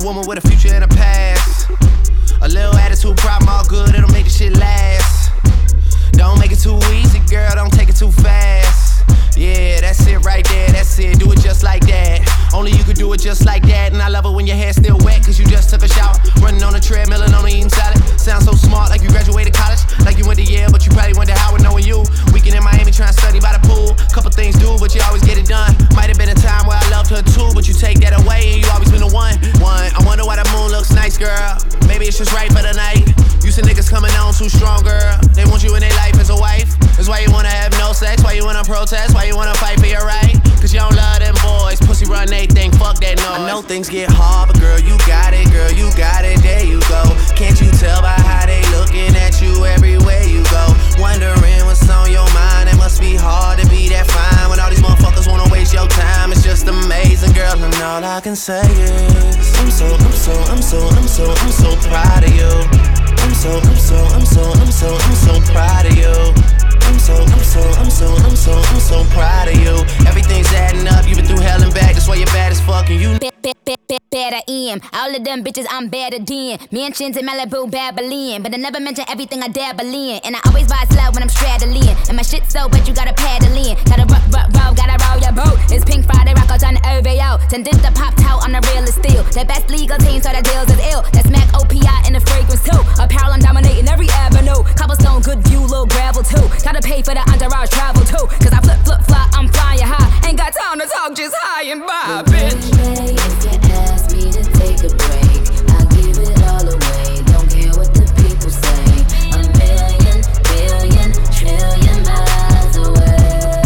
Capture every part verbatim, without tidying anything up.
woman with a future and a past. A little attitude problem, all good, it'll make the shit last. Don't make it too easy, girl, don't take it too fast. Yeah, that's it right there, that's it, do it just like that. Only you could do it just like that. And I love it when your hair's still wet, cause you just took a shower. Running on a treadmill and only eating salad. Sound so smart, like you graduated college. Like you went to Yale, but you probably went to Howard knowing you. Weekend in Miami trying to study by the pool. Couple things do, but you always get it done. Might have been a time where I loved her too, but you take that away and you always been the one. One, I wonder why the moon looks nice, girl. Maybe it's just right for the night. You see niggas coming on too strong, girl. They want you in their life as a wife. That's why you wanna have no sex, why you wanna protest, why you wanna fight for your right. Cause you don't love them boys, pussy run anything, fuck that noise. I know things get hard, but girl, you got it, girl, you got it, there you go. Can't you tell by how they looking at you everywhere you go? Wondering what's on your mind, it must be hard to be that fine. When all these motherfuckers wanna waste your time, it's just amazing, girl, and all I can say is I'm so, I'm so, I'm so, I'm so, I'm so proud of you. I'm so, I'm so, I'm so, I'm so, I'm so proud of you. I'm so, I'm so, I'm so, I'm so, I'm so proud of you. Everything's adding up, you've been through hell and back, that's why you're bad as fuck and you better in. All of them bitches I'm better than. Mansions in Malibu, Babylon, but I never mention everything I dabble in. And I always ride slow when I'm straddling. And my shit so but you gotta paddle in. Gotta rock, rock, roll, gotta roll your boat. It's Pink Friday, rock out on the O V O. Then did the pop out on the realest deal. The best legal team, so the deals is ill. That's Mac O P I in the fragrance too. Apparel I'm dominating every avenue. Cobblestone, good view, little gravel too. Gotta pay for the entourage travel too. Cause I flip, flip, fly, I'm flying high. Ain't got time to talk, just high and by, bitch. Ask me to take a break, I give it all away. Don't care what the people say. A million, billion, trillion miles away.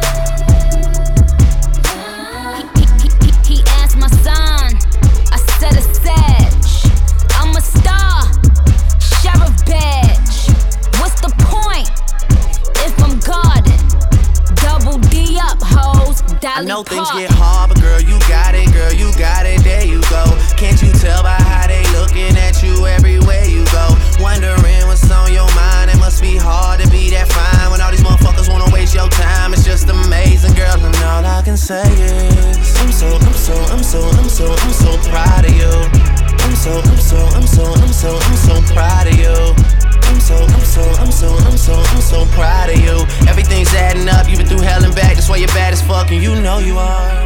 He, he, he, he asked my son, I said a sedge. I'm a star, sheriff badge. What's the point if I'm guarded? Double D up, hoes. Dolly I know Parton. things get hard, but girl, you got it, girl, you got it, there you go. Can't you tell by how they looking at you everywhere you go? Wondering what's on your mind, it must be hard to be that fine. When all these motherfuckers wanna waste your time, it's just amazing, girl, and all I can say is I'm so, I'm so, I'm so, I'm so, I'm so proud of you. I'm so, I'm so, I'm so, I'm so, I'm so proud of you. I'm so, I'm so, I'm so, I'm so, I'm so proud of you. Everything's adding up, you've been through hell and back, that's why you're bad as fuck, and you know you are.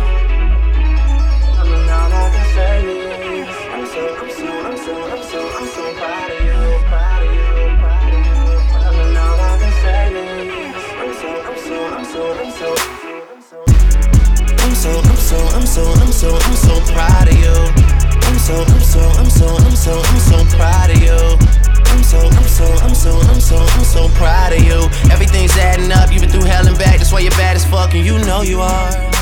I'm so, I'm so, I'm so proud of you. I'm so, I'm so, I'm so, I'm so, I'm so proud of you. I'm so, I'm so, I'm so, I'm so, I'm so proud of you. Everything's adding up, you've been through hell and back, that's why you're bad as fuck and you know you are.